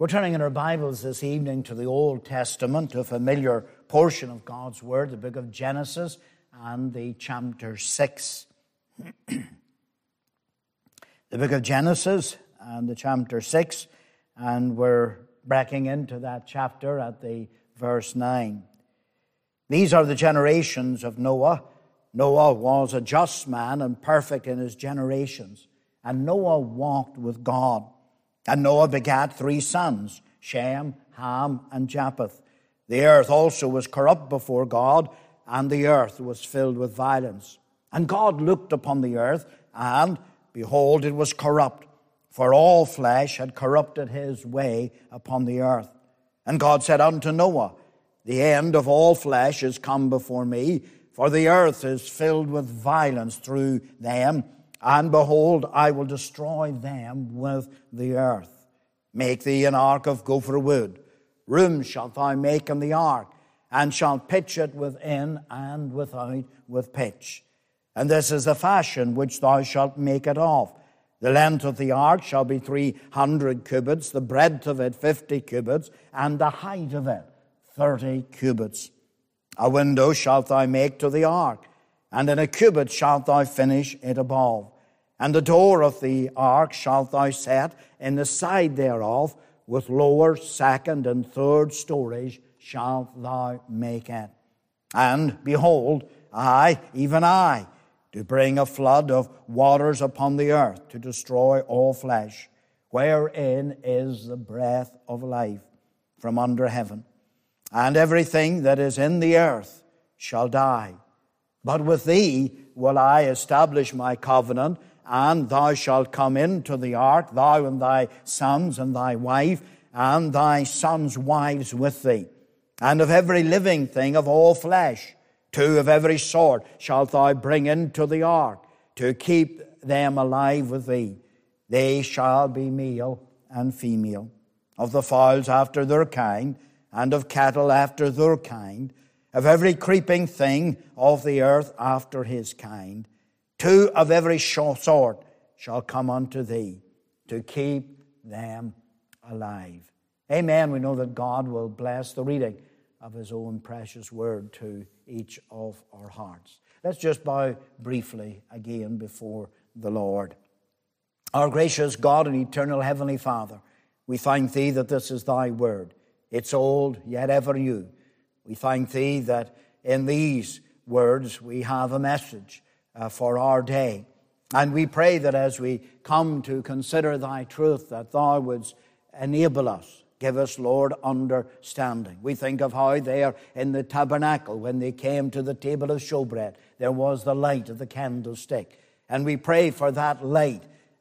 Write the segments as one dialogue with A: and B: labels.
A: We're turning in our Bibles this evening to the Old Testament, a familiar portion of God's Word, the book of Genesis and the chapter 6. The book of Genesis and the chapter 6, and we're breaking into that chapter at the verse 9. These are the generations of Noah. Noah was a just man and perfect in his generations, and Noah walked with God. And Noah begat 3 sons, Shem, Ham, and Japheth. The earth also was corrupt before God, and the earth was filled with violence. And God looked upon the earth, and behold, it was corrupt, for all flesh had corrupted his way upon the earth. And God said unto Noah, The end of all flesh is come before me, for the earth is filled with violence through them, and behold, I will destroy them with the earth. Make thee an ark of gopher wood. Rooms shalt thou make in the ark, and shalt pitch it within and without with pitch. And this is the fashion which thou shalt make it of. The length of the ark shall be 300 cubits, the breadth of it 50 cubits, and the height of it 30 cubits. A window shalt thou make to the ark, and in a cubit shalt thou finish it above. And the door of the ark shalt thou set in the side thereof, with lower, second, and third storage shalt thou make it. And behold, I, even I, do bring a flood of waters upon the earth to destroy all flesh, wherein is the breath of life from under heaven. And everything that is in the earth shall die. But with thee will I establish my covenant, and thou shalt come into the ark, thou and thy sons and thy wife, and thy sons' wives with thee. And of every living thing of all flesh, 2 of every sort shalt thou bring into the ark, to keep them alive with thee. They shall be male and female. Of the fowls after their kind, and of cattle after their kind, of every creeping thing of the earth after his kind. 2 of every sort shall come unto thee, to keep them alive. Amen. We know that God will bless the reading of his own precious word to each of our hearts. Let's just bow briefly again before the Lord. Our gracious God and eternal heavenly Father, we thank thee that this is thy word. It's old, yet ever new. We thank thee that in these words we have a message for our day. And we pray that as we come to consider thy truth, that thou wouldst enable us. Give us, Lord, understanding. We think of how there in the tabernacle, when they came to the table of showbread, there was the light of the candlestick. And we pray for that light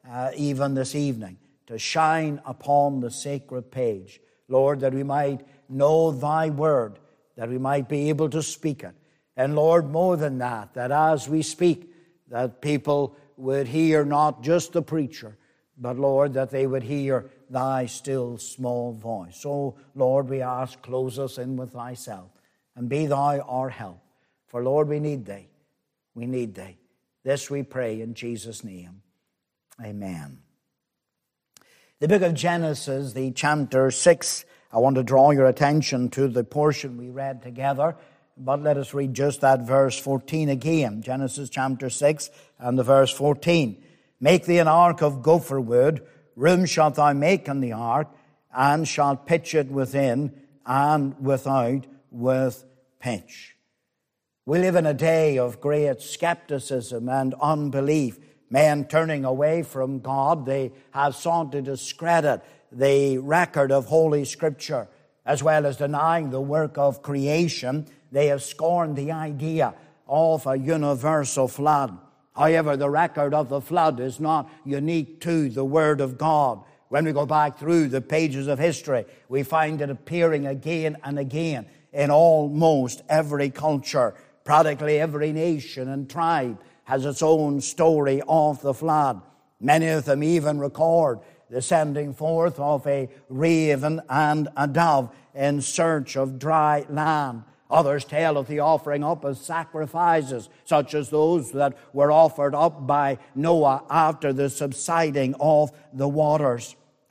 A: even this evening to shine upon the sacred page. Lord, that we might know thy word, that we might be able to speak it. And Lord, more than that as we speak, that people would hear not just the preacher, but Lord, that they would hear thy still small voice. So Lord, we ask, close us in with thyself, and be thou our help. For Lord, we need thee. We need thee. This we pray in Jesus' name. Amen. The book of Genesis, the chapter 6, I want to draw your attention to the portion we read together, but let us read just that verse 14 again. Genesis chapter 6 and the verse 14. Make thee an ark of gopher wood, room shalt thou make in the ark, and shalt pitch it within and without with pitch. We live in a day of great skepticism and unbelief. Men turning away from God, they have sought to discredit the record of Holy Scripture, as well as denying the work of creation. They have scorned the idea of a universal flood. However, the record of the flood is not unique to the Word of God. When we go back through the pages of history, we find it appearing again and again in almost every culture. Practically every nation and tribe has its own story of the flood. Many of them even record the sending forth of a raven and a dove in search of dry land. Others tell of the offering up of sacrifices, such as those that were offered up by Noah after the subsiding of the waters.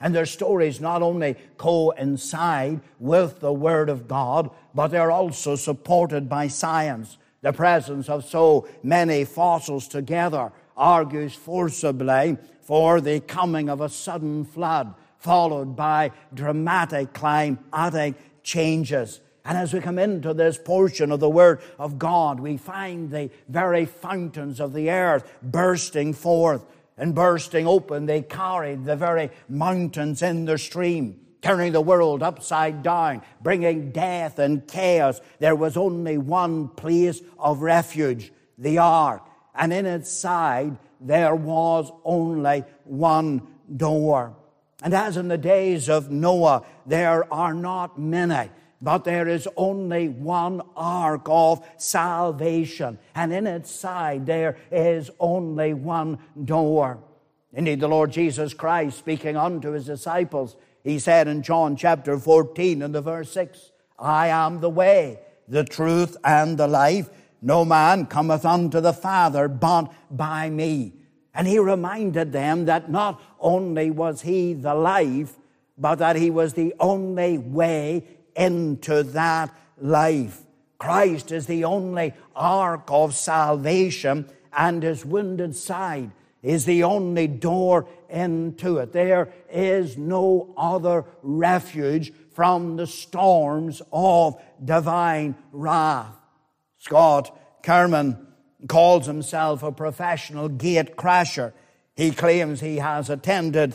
A: And their stories not only coincide with the Word of God, but they're also supported by science. The presence of so many fossils together argues forcibly for the coming of a sudden flood, followed by dramatic climatic changes. And as we come into this portion of the Word of God, we find the very fountains of the earth bursting forth. And bursting open, they carried the very mountains in their stream, turning the world upside down, bringing death and chaos. There was only one place of refuge, the ark. And in its side, there was only one door. And as in the days of Noah, there are not many, but there is only one ark of salvation. And in its side there is only one door. Indeed, the Lord Jesus Christ, speaking unto his disciples, he said in John chapter 14 and the verse 6, I am the way, the truth, and the life. No man cometh unto the Father but by me. And he reminded them that not only was he the life, but that he was the only way into that life. Christ is the only ark of salvation, and his wounded side is the only door into it. There is no other refuge from the storms of divine wrath. Scott Kerman calls himself a professional gate crasher. He claims he has attended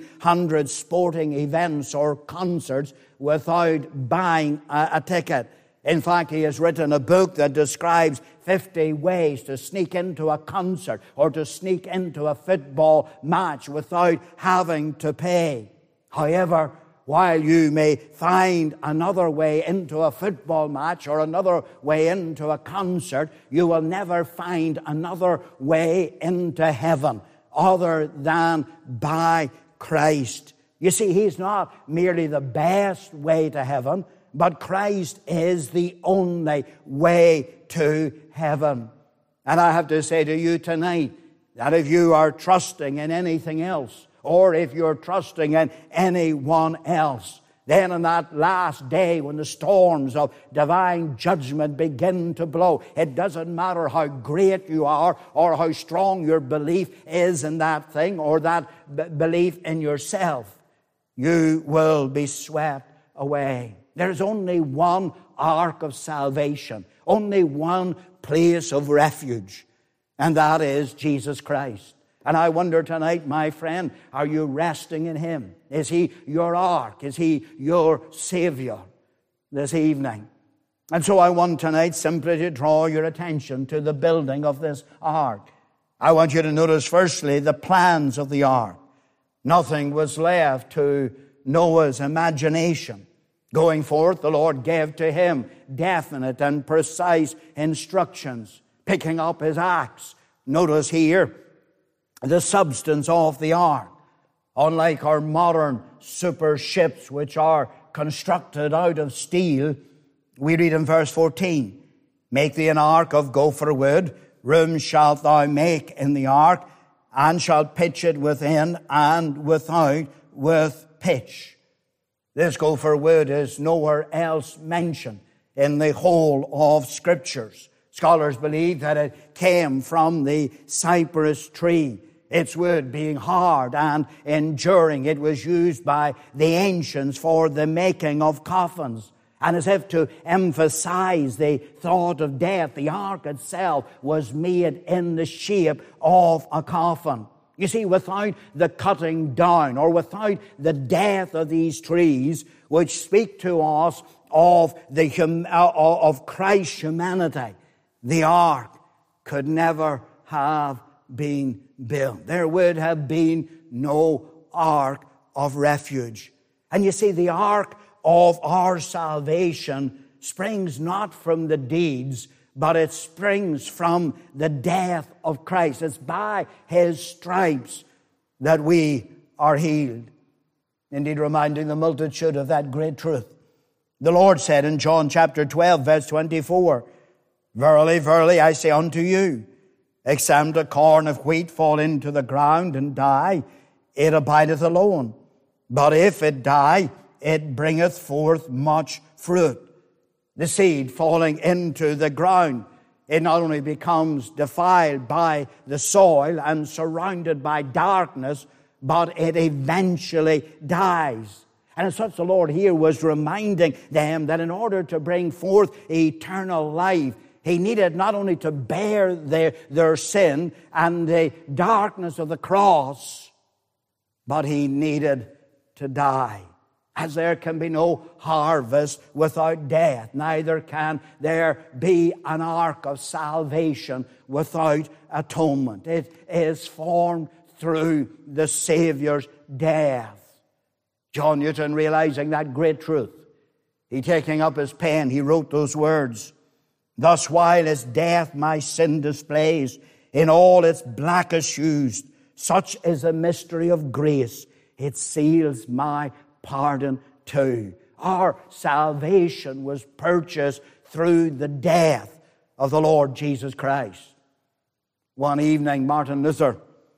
A: 300 sporting events or concerts without buying a ticket. In fact, he has written a book that describes 50 ways to sneak into a concert or to sneak into a football match without having to pay. However, while you may find another way into a football match or another way into a concert, you will never find another way into heaven other than by Christ. You see, he's not merely the best way to heaven, but Christ is the only way to heaven. And I have to say to you tonight that if you are trusting in anything else, or if you're trusting in anyone else, then on that last day when the storms of divine judgment begin to blow, it doesn't matter how great you are or how strong your belief is in that thing or that belief in yourself, you will be swept away. There's only one ark of salvation, only one place of refuge, and that is Jesus Christ. And I wonder tonight, my friend, are you resting in him? Is he your ark? Is he your Savior this evening? And so I want tonight simply to draw your attention to the building of this ark. I want you to notice firstly the plans of the ark. Nothing was left to Noah's imagination. Going forth, the Lord gave to him definite and precise instructions. Picking up his axe. Notice here the substance of the ark. Unlike our modern super ships which are constructed out of steel, we read in verse 14, Make thee an ark of gopher wood, rooms shalt thou make in the ark, and shalt pitch it within and without with pitch. This gopher wood is nowhere else mentioned in the whole of Scriptures. Scholars believe that it came from the cypress tree. Its wood being hard and enduring, it was used by the ancients for the making of coffins. And as if to emphasize the thought of death, the ark itself was made in the shape of a coffin. You see, without the cutting down or without the death of these trees, which speak to us of of Christ's humanity, the ark could never have been built. There would have been no ark of refuge. And you see, the ark of our salvation springs not from the deeds, but it springs from the death of Christ. It's by his stripes that we are healed. Indeed, reminding the multitude of that great truth. The Lord said in John chapter 12, verse 24, Verily, verily, I say unto you, except a corn of wheat fall into the ground and die, it abideth alone. But if it die, it bringeth forth much fruit. The seed falling into the ground, it not only becomes defiled by the soil and surrounded by darkness, but it eventually dies. And as such, the Lord here was reminding them that in order to bring forth eternal life, He needed not only to bear their sin and the darkness of the cross, but He needed to die. As there can be no harvest without death, neither can there be an ark of salvation without atonement. It is formed through the Savior's death. John Newton, realizing that great truth, he taking up his pen, he wrote those words, "Thus while His death my sin displays, in all its blackest hues, such is the mystery of grace, it seals my pardon too." Our salvation was purchased through the death of the Lord Jesus Christ. One evening, Martin Luther,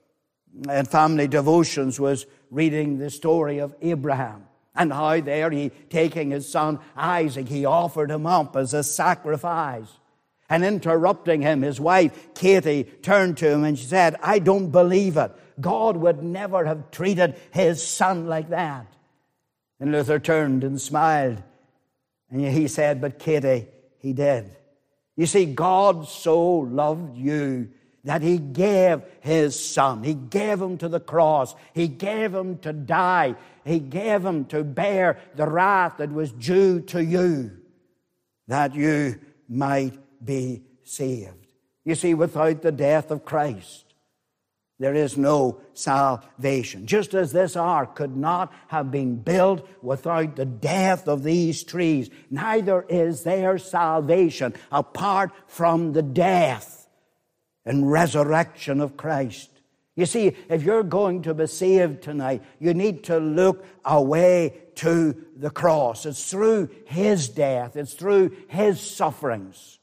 A: in family devotions, was reading the story of Abraham, and how there he, taking his son Isaac, he offered him up as a sacrifice. And interrupting him, his wife, Katie, turned to him and she said, "I don't believe it. God would never have treated His son like that." And Luther turned and smiled. And he said, "But Katie, He did. You see, God so loved you that He gave His Son. He gave Him to the cross. He gave Him to die. He gave Him to bear the wrath that was due to you, that you might be saved. You see, without the death of Christ, there is no salvation. Just as this ark could not have been built without the death of these trees, neither is there salvation apart from the death and resurrection of Christ. You see, if you're going to be saved tonight, you need to look away to the cross. It's through His death. It's through His sufferings.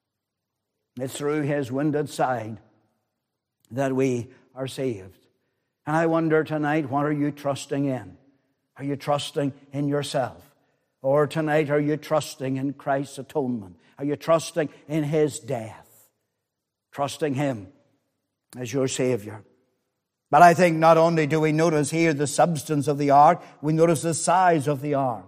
A: It's through His wounded side that we are saved. And I wonder tonight, what are you trusting in? Are you trusting in yourself? Or tonight, are you trusting in Christ's atonement? Are you trusting in His death? Trusting Him as your Savior. But I think not only do we notice here the substance of the ark, we notice the size of the ark.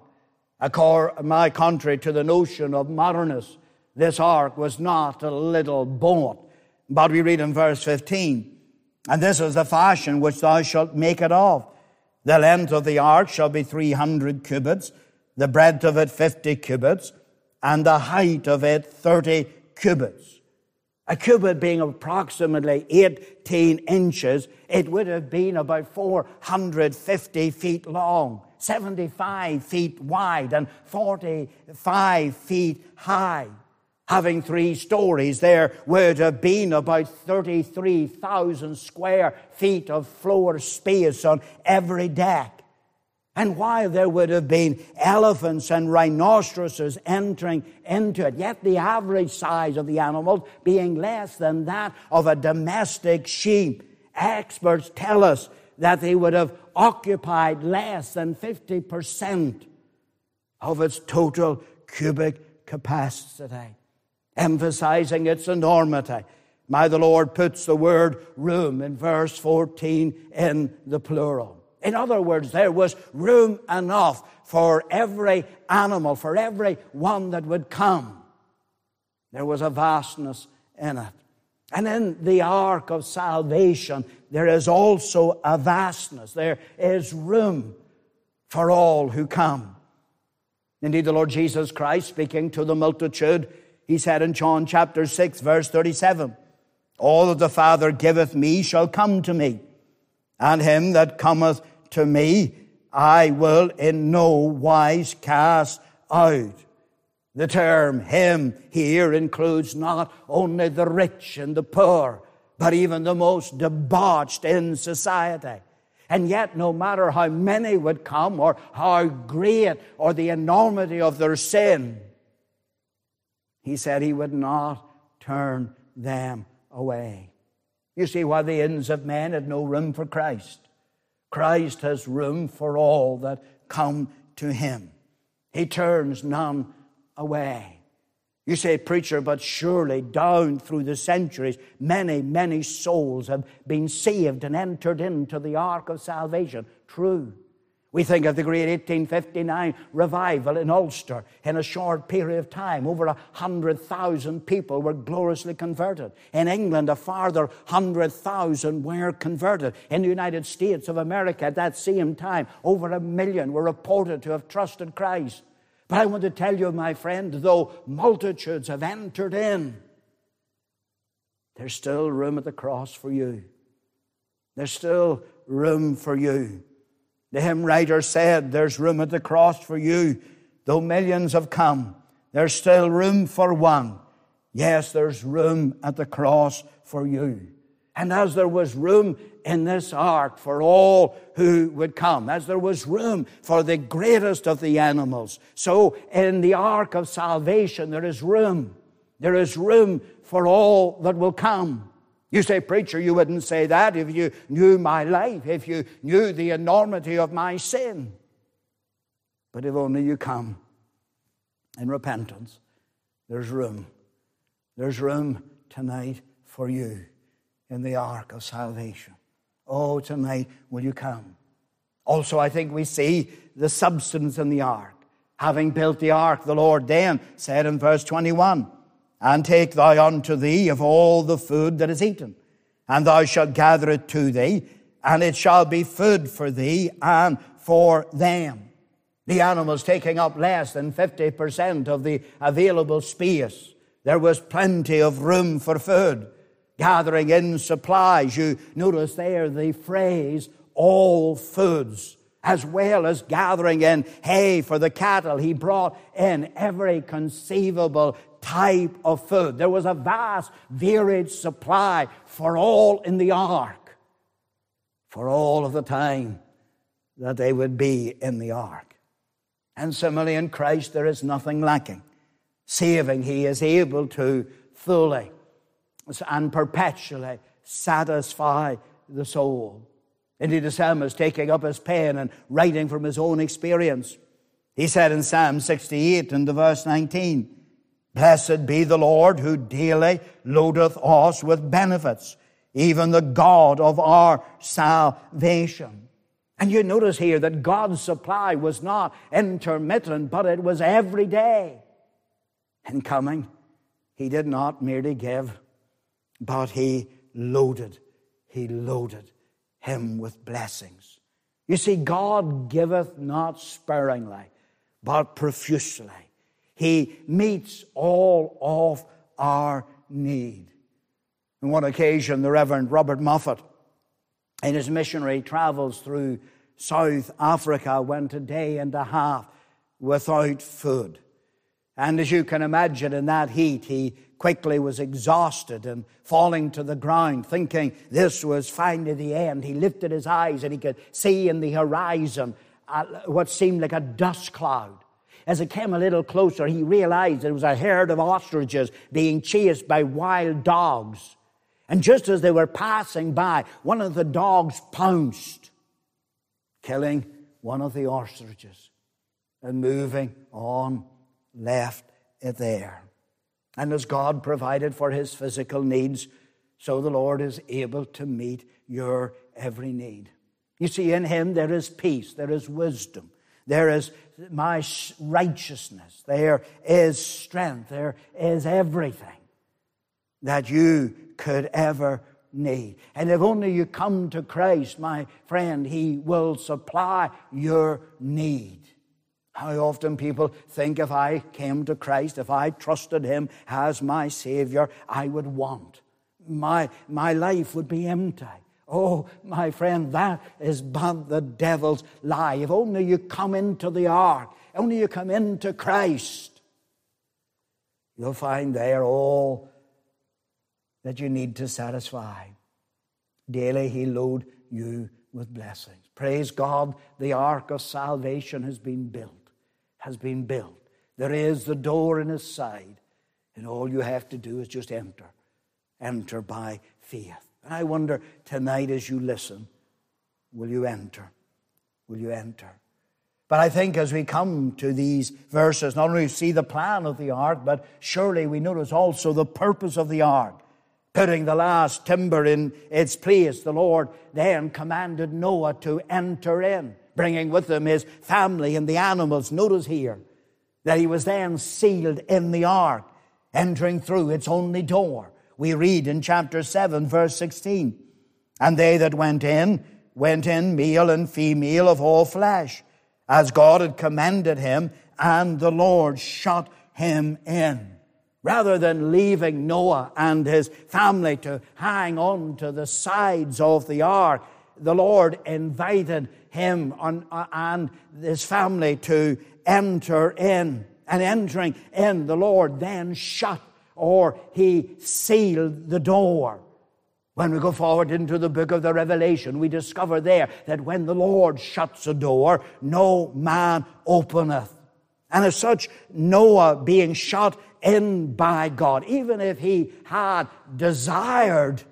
A: Contrary to the notion of modernists, this ark was not a little boat. But we read in verse 15, "And this is the fashion which thou shalt make it of. The length of the ark shall be 300 cubits, the breadth of it 50 cubits, and the height of it 30 cubits. A cubit being approximately 18 inches, it would have been about 450 feet long, 75 feet wide, and 45 feet high. Having 3 stories, there would have been about 33,000 square feet of floor space on every deck. And while there would have been elephants and rhinoceroses entering into it, yet the average size of the animals being less than that of a domestic sheep, experts tell us that they would have occupied less than 50% of its total cubic capacity, emphasizing its enormity. The Lord puts the word room in verse 14 in the plural. In other words, there was room enough for every animal, for every one that would come. There was a vastness in it. And in the ark of salvation, there is also a vastness. There is room for all who come. Indeed, the Lord Jesus Christ, speaking to the multitude, He said in John chapter 6, verse 37, "All that the Father giveth me shall come to me, and him that cometh to me I will in no wise cast out." The term him here includes not only the rich and the poor, but even the most debauched in society. And yet, no matter how many would come, or how great or the enormity of their sin, He said He would not turn them away. You see why the inns of men had no room for Christ. Christ has room for all that come to him. He turns none away. You say, preacher, but surely down through the centuries, many, many souls have been saved and entered into the ark of salvation. True. We think of the great 1859 revival in Ulster. In a short period of time, over 100,000 people were gloriously converted. In England, a farther 100,000 were converted. In the United States of America, at that same time, over 1 million were reported to have trusted Christ. But I want to tell you, my friend, though multitudes have entered in, there's still room at the cross for you. There's still room for you. The hymn writer said, there's room at the cross for you. Though millions have come, there's still room for one. Yes, there's room at the cross for you. And as there was room in this ark for all who would come, as there was room for the greatest of the animals, so in the ark of salvation there is room. There is room for all that will come. You say, preacher, you wouldn't say that if you knew my life, if you knew the enormity of my sin. But if only you come in repentance, there's room. There's room tonight for you in the ark of salvation. Oh, tonight will you come? Also, I think we see the substance in the ark. Having built the ark, the Lord then said in verse 21, and take thou unto thee of all the food that is eaten, and thou shalt gather it to thee, and it shall be food for thee and for them. The animals taking up less than 50% of the available space. There was plenty of room for food. Gathering in supplies. You notice there the phrase, all foods, as well as gathering in hay for the cattle. He brought in every conceivable type of food. There was a vast, varied supply for all in the ark, for all of the time that they would be in the ark. And similarly in Christ there is nothing lacking. Saving, he is able to fully and perpetually satisfy the soul. Indeed, the psalmist, taking up his pen and writing from his own experience, he said in Psalm 68 and verse 19, blessed be the Lord who daily loadeth us with benefits, even the God of our salvation. And you notice here that God's supply was not intermittent, but it was every day. In coming, he did not merely give, but he loaded him with blessings. You see, God giveth not sparingly, but profusely. He meets all of our need. On one occasion, the Reverend Robert Moffat, in his missionary travels through South Africa, went a day and a half without food. And as you can imagine, in that heat, he quickly was exhausted and falling to the ground, thinking this was finally the end. He lifted his eyes and he could see in the horizon what seemed like a dust cloud. As it came a little closer, he realized it was a herd of ostriches being chased by wild dogs. And just as they were passing by, one of the dogs pounced, killing one of the ostriches, and moving on, left it there. And as God provided for his physical needs, so the Lord is able to meet your every need. You see, in him there is peace, there is wisdom, there is my righteousness, there is strength, there is everything that you could ever need. And if only you come to Christ, my friend, he will supply your need. How often people think if I came to Christ, if I trusted him as my Savior, I would want. My life would be empty. Oh, my friend, that is but the devil's lie. If only you come into the ark, only you come into Christ, you'll find there all that you need to satisfy. Daily he load you with blessings. Praise God, the ark of salvation has been built. There is the door in his side, and all you have to do is just enter by faith. And I wonder tonight as you listen, will you enter? Will you enter? But I think as we come to these verses, not only see the plan of the ark, but surely we notice also the purpose of the ark. Putting the last timber in its place, the Lord then commanded Noah to enter in, bringing with him his family and the animals. Notice here that he was then sealed in the ark, entering through its only door. We read in chapter 7, verse 16, "And they that went in, male and female of all flesh, as God had commanded him, and the Lord shut him in." Rather than leaving Noah and his family to hang on to the sides of the ark, the Lord invited him and his family to enter in. And entering in, the Lord then shut, or he sealed the door. When we go forward into the book of the Revelation, we discover there that when the Lord shuts a door, no man openeth. And as such, Noah being shut in by God, even if he had desired,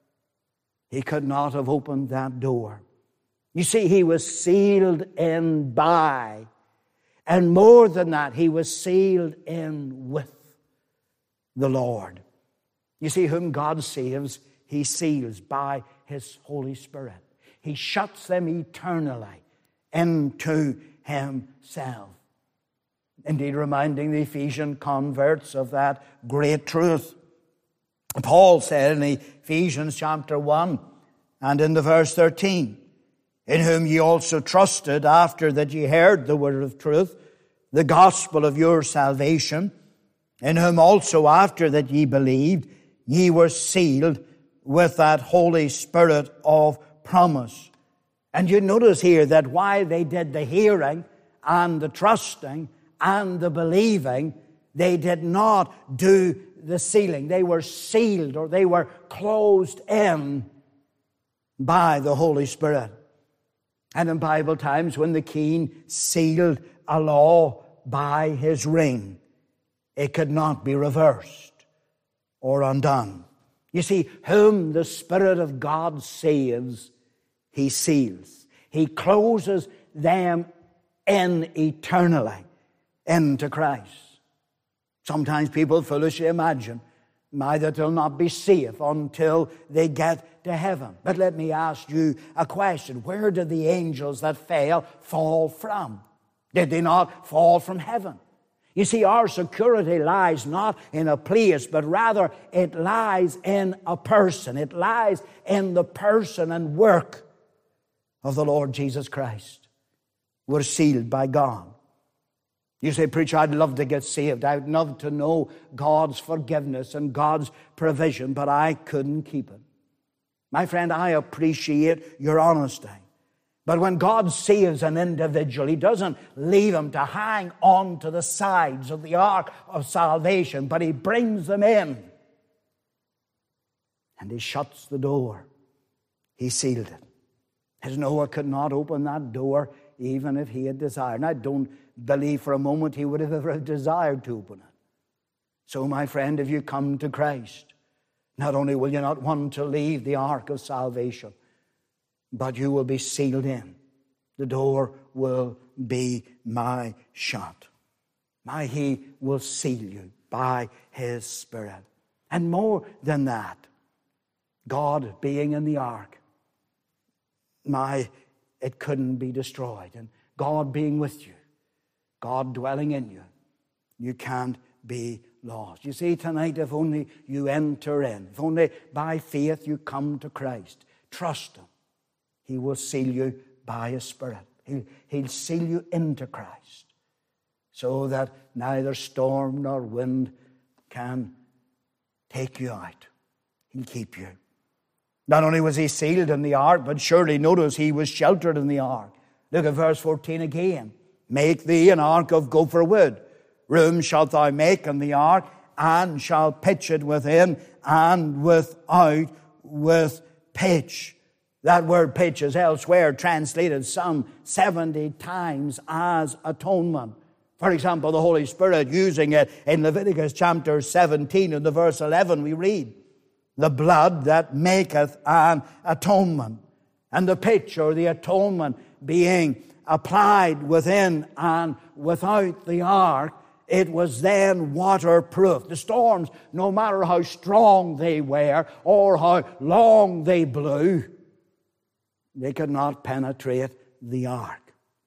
A: he could not have opened that door. You see, he was sealed in by, and more than that, he was sealed in with the Lord. You see, whom God saves, he seals by his Holy Spirit. He shuts them eternally into himself. Indeed, reminding the Ephesian converts of that great truth. Paul said in Ephesians chapter 1 and in the verse 13, "In whom ye also trusted after that ye heard the word of truth, the gospel of your salvation, in whom also after that ye believed, ye were sealed with that Holy Spirit of promise." And you notice here that while they did the hearing and the trusting and the believing, they did not do the sealing. They were sealed, or they were closed in by the Holy Spirit. And in Bible times, when the king sealed a law by his ring, it could not be reversed or undone. You see, whom the Spirit of God saves, he seals. He closes them in eternally into Christ. Sometimes people foolishly imagine that they'll not be safe until they get to heaven. But let me ask you a question. Where did the angels that fell fall from? Did they not fall from heaven? You see, our security lies not in a place, but rather it lies in a person. It lies in the person and work of the Lord Jesus Christ. We're sealed by God. You say, "Preacher, I'd love to get saved. I'd love to know God's forgiveness and God's provision, but I couldn't keep it." My friend, I appreciate your honesty. But when God saves an individual, he doesn't leave him to hang on to the sides of the ark of salvation, but he brings them in. And he shuts the door. He sealed it. As Noah could not open that door even if he had desired. And I don't believe for a moment he would have ever desired to open it. So, my friend, if you come to Christ, not only will you not want to leave the ark of salvation, but you will be sealed in. The door will be shut. He will seal you by his Spirit. And more than that, God being in the ark, it couldn't be destroyed. And God being with you, God dwelling in you, you can't be lost. You see, tonight, if only you enter in, if only by faith you come to Christ, trust him, he will seal you by his Spirit. He'll seal you into Christ so that neither storm nor wind can take you out. He'll keep you. Not only was he sealed in the ark, but surely notice he was sheltered in the ark. Look at verse 14 again. "Make thee an ark of gopher wood. Room shalt thou make in the ark, and shalt pitch it within and without with pitch." That word pitch is elsewhere translated some 70 times as atonement. For example, the Holy Spirit using it in Leviticus chapter 17 in the verse 11 we read, "The blood that maketh an atonement." and the pitch or the atonement being applied within and without the ark, it was then waterproof. The storms, no matter how strong they were or how long they blew, they could not penetrate the ark.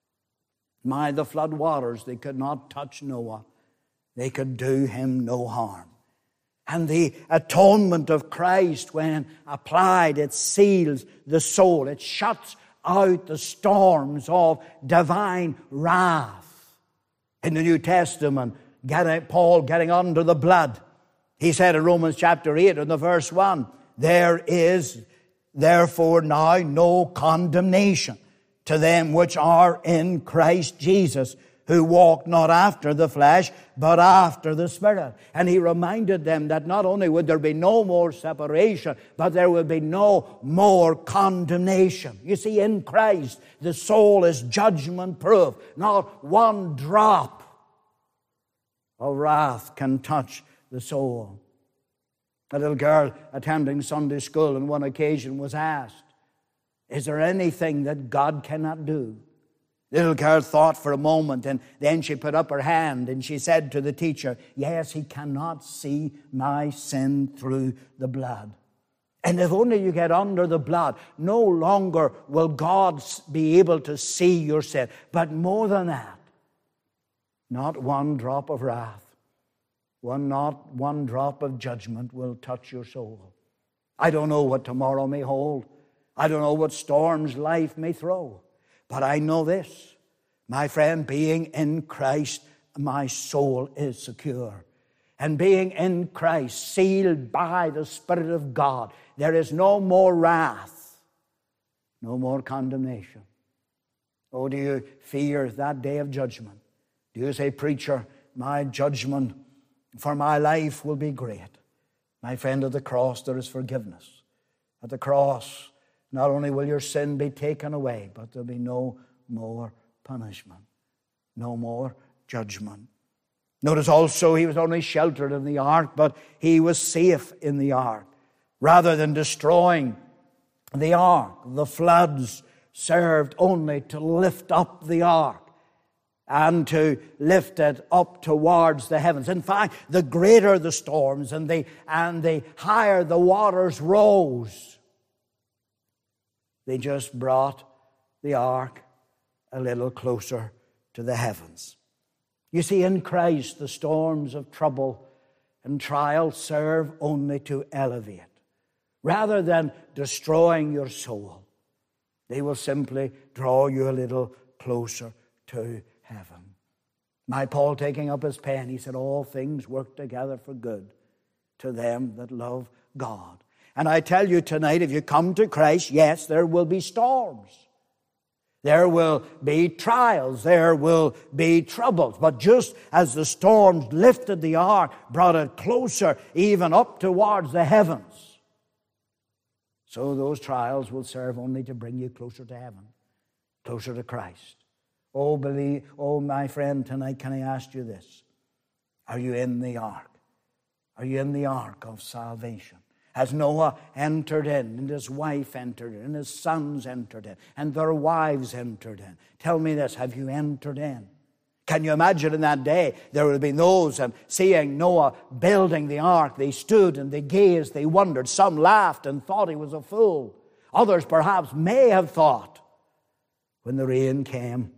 A: The flood waters, they could not touch Noah. They could do him no harm. And the atonement of Christ, when applied, it seals the soul. It shuts out the storms of divine wrath. In the New Testament, Paul getting under the blood, he said in Romans chapter 8 and the verse 1, there is therefore now no condemnation to them which are in Christ Jesus, who walk not after the flesh, but after the Spirit. And he reminded them that not only would there be no more separation, but there would be no more condemnation. You see, in Christ, the soul is judgment-proof. Not one drop of wrath can touch the soul. A little girl attending Sunday school on one occasion was asked, is there anything that God cannot do? The little girl thought for a moment, and then she put up her hand and she said to the teacher, yes, he cannot see my sin through the blood. And if only you get under the blood, no longer will God be able to see your sin. But more than that, not one drop of wrath, not one drop of judgment will touch your soul. I don't know what tomorrow may hold. I don't know what storms life may throw. But I know this, my friend, being in Christ, my soul is secure. And being in Christ, sealed by the Spirit of God, there is no more wrath, no more condemnation. Oh, do you fear that day of judgment? Do you say, preacher, my judgment for my life will be great? My friend, at the cross there is forgiveness. At the cross, not only will your sin be taken away, but there'll be no more punishment, no more judgment. Notice also he was only sheltered in the ark, but he was safe in the ark. Rather than destroying the ark, the floods served only to lift up the ark and to lift it up towards the heavens. In fact, the greater the storms and the higher the waters rose, they just brought the ark a little closer to the heavens. You see, in Christ, the storms of trouble and trial serve only to elevate. Rather than destroying your soul, they will simply draw you a little closer to heaven. My Paul, taking up his pen, he said, all things work together for good to them that love God. And I tell you tonight, if you come to Christ, yes, there will be storms. There will be trials. There will be troubles. But just as the storms lifted the ark, brought it closer, even up towards the heavens, so those trials will serve only to bring you closer to heaven, closer to Christ. Oh, my friend, tonight, can I ask you this? Are you in the ark? Are you in the ark of salvation? Has Noah entered in, and his wife entered in, and his sons entered in, and their wives entered in? Tell me this, have you entered in? Can you imagine in that day, there would be those, and seeing Noah building the ark, they stood and they gazed, they wondered. Some laughed and thought he was a fool. Others perhaps may have thought, when the rain came,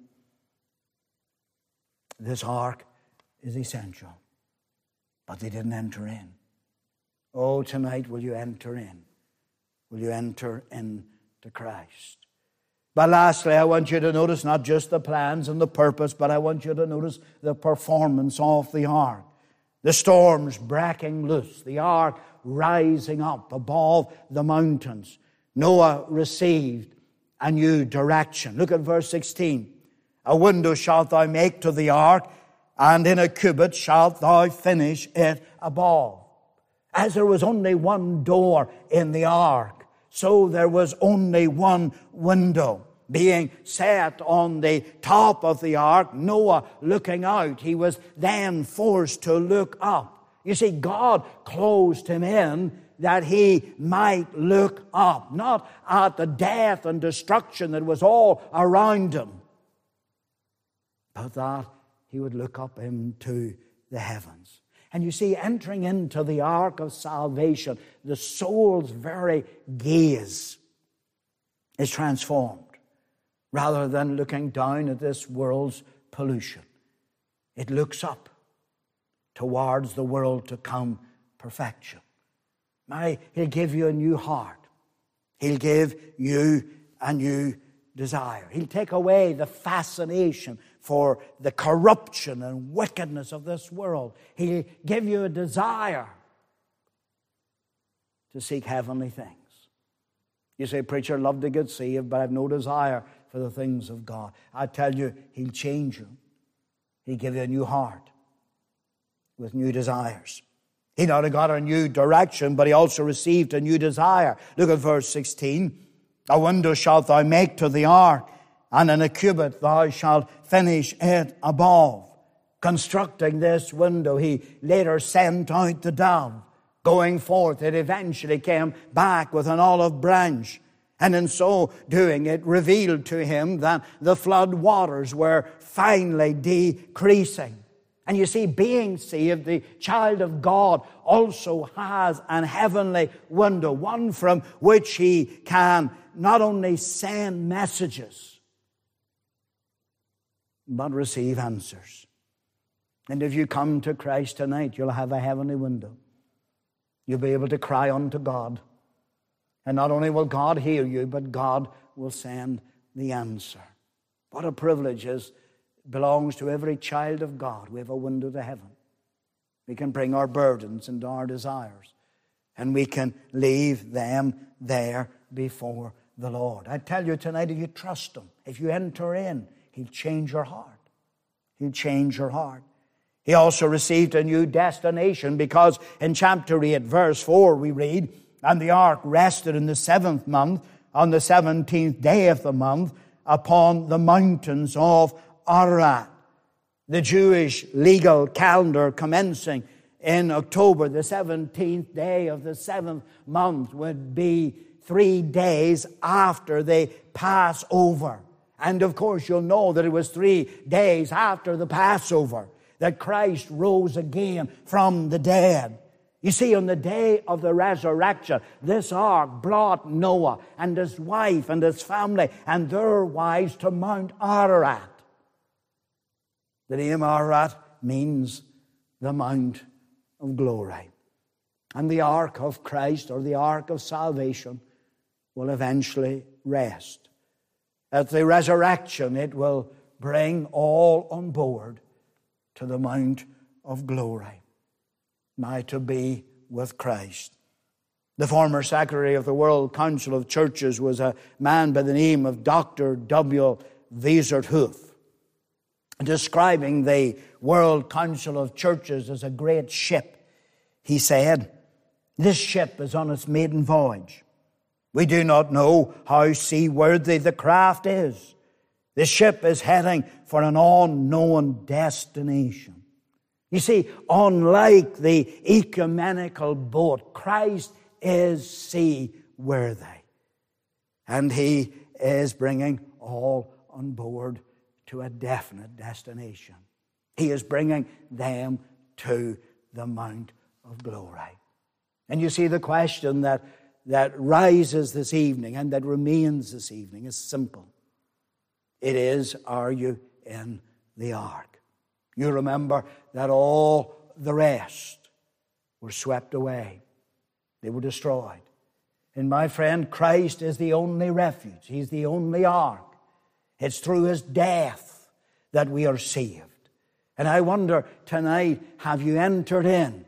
A: this ark is essential. But they didn't enter in. Oh, tonight, will you enter in? Will you enter into Christ? But lastly, I want you to notice not just the plans and the purpose, but I want you to notice the performance of the ark. The storms breaking loose, the ark rising up above the mountains. Noah received a new direction. Look at verse 16. A window shalt thou make to the ark, and in a cubit shalt thou finish it above. As there was only one door in the ark, so there was only one window being set on the top of the ark. Noah looking out, he was then forced to look up. You see, God closed him in that he might look up, not at the death and destruction that was all around him, but that he would look up into the heavens. And you see, entering into the ark of salvation, the soul's very gaze is transformed. Rather than looking down at this world's pollution, it looks up towards the world to come perfection. He'll give you a new heart. He'll give you a new desire. He'll take away the fascination for the corruption and wickedness of this world. He'll give you a desire to seek heavenly things. You say, preacher, I'd love to get saved, but I have no desire for the things of God. I tell you, he'll change you. He'll give you a new heart with new desires. He not only got a new direction, but he also received a new desire. Look at verse 16. A window shalt thou make to the ark, and in a cubit thou shalt finish it above. Constructing this window, he later sent out the dove. Going forth, it eventually came back with an olive branch. And in so doing, it revealed to him that the flood waters were finally decreasing. And you see, being saved, the child of God also has an heavenly window, one from which he can not only send messages, but receive answers. And if you come to Christ tonight, you'll have a heavenly window. You'll be able to cry unto God. And not only will God hear you, but God will send the answer. What a privilege belongs to every child of God. We have a window to heaven. We can bring our burdens and our desires, and we can leave them there before the Lord. I tell you tonight, if you trust Him, if you enter in, He'll change your heart. He'll change your heart. He also received a new destination, because in chapter 8, verse 4, we read, and the ark rested in the 7th month, on the 17th day of the month, upon the mountains of Ararat. The Jewish legal calendar commencing in October, the 17th day of the 7th month, would be 3 days after the Passover. And of course, you'll know that it was 3 days after the Passover that Christ rose again from the dead. You see, on the day of the resurrection, this ark brought Noah and his wife and his family and their wives to Mount Ararat. The name Ararat means the Mount of Glory. And the ark of Christ, or the ark of salvation, will eventually rest. At the resurrection, it will bring all on board to the Mount of Glory. To be with Christ. The former secretary of the World Council of Churches was a man by the name of Dr. W. Wieserthoof. Describing the World Council of Churches as a great ship, he said, "This ship is on its maiden voyage. We do not know how seaworthy the craft is. The ship is heading for an unknown destination." You see, unlike the ecumenical boat, Christ is seaworthy. And He is bringing all on board to a definite destination. He is bringing them to the Mount of Glory. And you see, the question that rises this evening and that remains this evening is simple. It is, are you in the ark? You remember that all the rest were swept away. They were destroyed. And my friend, Christ is the only refuge. He's the only ark. It's through His death that we are saved. And I wonder tonight, have you entered in?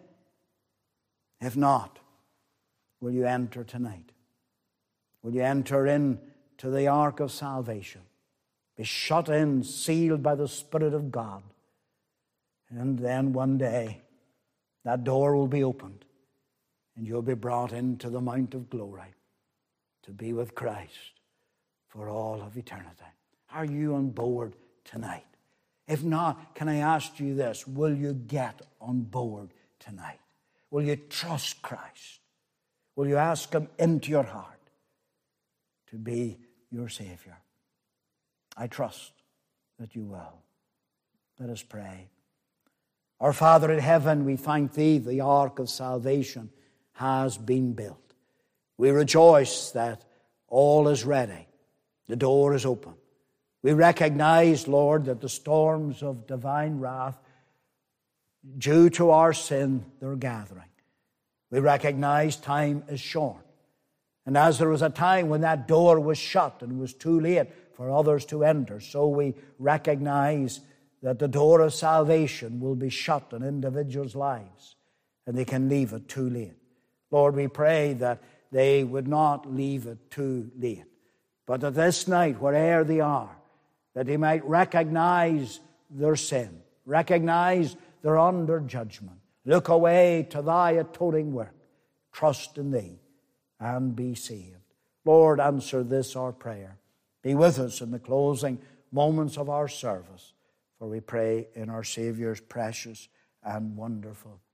A: If not, will you enter tonight? Will you enter in to the ark of salvation? Be shut in, sealed by the Spirit of God. And then one day, that door will be opened, and you'll be brought into the Mount of Glory to be with Christ for all of eternity. Are you on board tonight? If not, can I ask you this? Will you get on board tonight? Will you trust Christ? Will you ask Him into your heart to be your Savior? I trust that you will. Let us pray. Our Father in heaven, we thank Thee the ark of salvation has been built. We rejoice that all is ready. The door is open. We recognize, Lord, that the storms of divine wrath, due to our sin, they're gathering. We recognize time is short. And as there was a time when that door was shut and it was too late for others to enter, so we recognize that the door of salvation will be shut in individuals' lives and they can leave it too late. Lord, we pray that they would not leave it too late, but that this night, wherever they are, that they might recognize their sin, recognize they're under judgment, look away to Thy atoning work, trust in Thee, and be saved. Lord, answer this our prayer. Be with us in the closing moments of our service, for we pray in our Savior's precious and wonderful